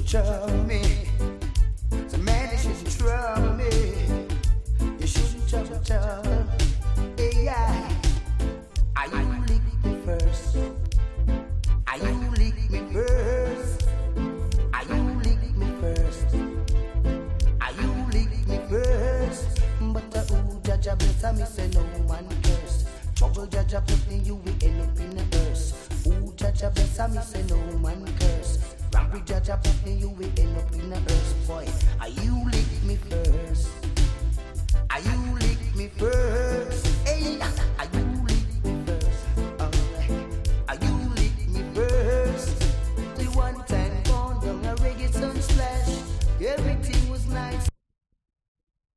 trouble me. So man, you shouldn't trouble me. You shouldn't trouble. Hey, yeah. Are you lick me first? Are you lick me first? Are you lick me first? Are you lick me first? But ooh, Jaja bless me, say no man curse. Trouble Jaja put me, you will end up in a verse. Ooh, Jaja bless me, say no man curse. Rampy Jaja put me, you will end up in a verse. Boy, are you lick me first? Are you lick me first?